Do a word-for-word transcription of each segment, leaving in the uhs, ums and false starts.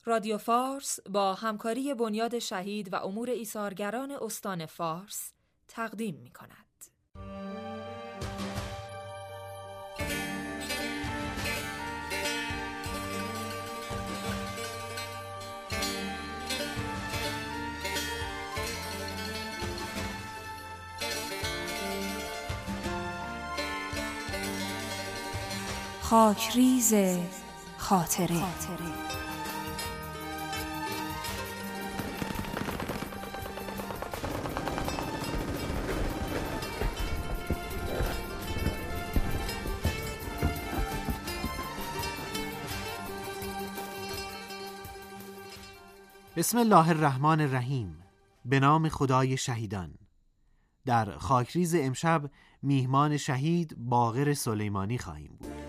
رادیو فارس با همکاری بنیاد شهید و امور ایثارگران استان فارس تقدیم می کند. خاکریز خاطره. بسم الله الرحمن الرحیم. به نام خدای شهیدان. در خاکریز امشب میهمان شهید باقر سلیمانی خواهیم بود.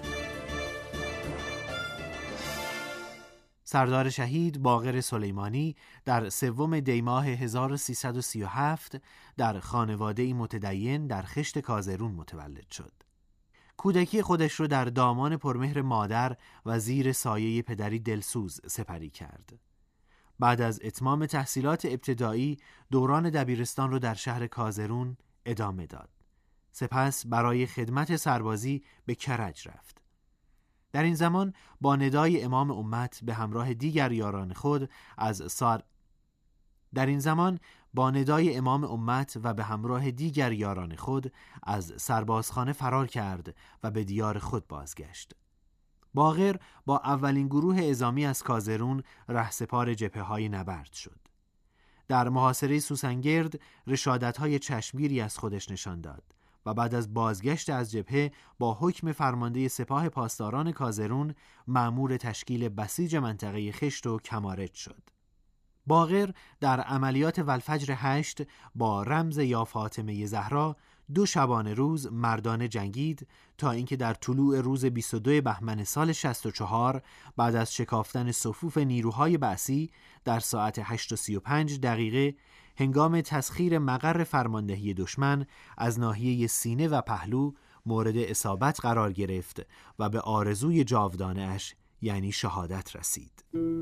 سردار شهید باقر سلیمانی در سوم دی ماه هزار و سیصد و سی و هفت در خانواده‌ای متدین در خشت کازرون متولد شد. کودکی خودش رو در دامان پرمهر مادر و زیر سایه پدری دلسوز سپری کرد. بعد از اتمام تحصیلات ابتدایی دوران دبیرستان رو در شهر کازرون ادامه داد. سپس برای خدمت سربازی به کرج رفت. در این زمان با ندای امام امت به همراه دیگر یاران خود از سار در این زمان با ندای امام امت و به همراه دیگر یاران خود از سربازخانه فرار کرد و به دیار خود بازگشت. باقر با اولین گروه اعزامی از کازرون رهسپار جبهه‌های نبرد شد. در محاصره سوسنگرد رشادت‌های چشمگیری از خودش نشان داد و بعد از بازگشت از جبهه با حکم فرمانده سپاه پاسداران کازرون مأمور تشکیل بسیج منطقه خشت و کمارج شد. باقر در عملیات والفجر هشت با رمز یا فاطمه زهرا دو شبانه روز مردانه جنگید تا اینکه در طلوع روز بیست و دو بهمن سال شصت و چهار بعد از شکافتن صفوف نیروهای بعثی در ساعت هشت و سی و پنج دقیقه هنگام تسخیر مقر فرماندهی دشمن از ناحیه سینه و پهلو مورد اصابت قرار گرفت و به آرزوی جاودانه اش یعنی شهادت رسید.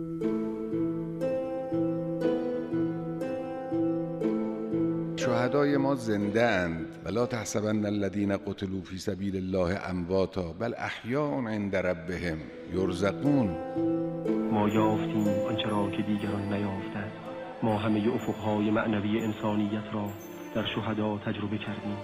شهدای ما زنده اند ولا تحسبن الذين قتلوا في سبيل الله امواتا بل احیاء عند ربهم یرزقون. ما یافتیم آنچه را که دیگران نیافتند. ما همه افقهای معنوی انسانیت را در شهدا تجربه کردیم.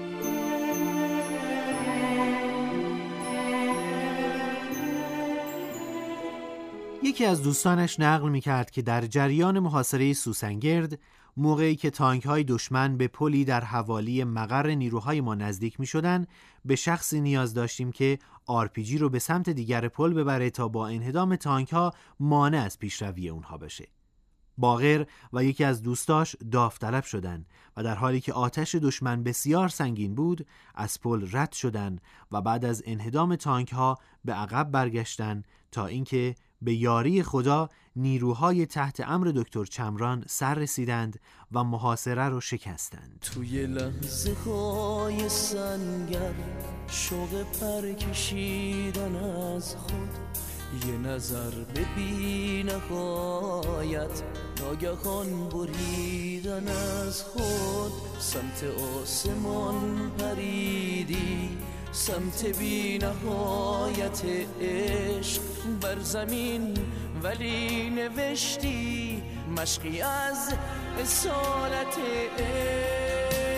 یکی از دوستانش نقل می‌کرد که در جریان محاصره سوسنگرد موقعی که تانک‌های دشمن به پلی در حوالی مقر نیروهای ما نزدیک می‌شدند به شخصی نیاز داشتیم که آر پی جی رو به سمت دیگر پل ببره تا با انهدام تانک‌ها مانع از پیشروی اونها بشه. باقر و یکی از دوستاش داوطلب شدند و در حالی که آتش دشمن بسیار سنگین بود از پل رد شدند و بعد از انهدام تانک‌ها به عقب برگشتند تا اینکه به یاری خدا نیروهای تحت امر دکتر چمران سر رسیدند و محاصره رو شکستند. توی لحظه های سنگر شوق پر کشیدن از خود یه نظر به بی نهایت ناگهان بریدن از خود سمت آسمان پریدی سمت بی نهایت عشق بر زمین ولی نوشتی مشقی از اصالت عشق.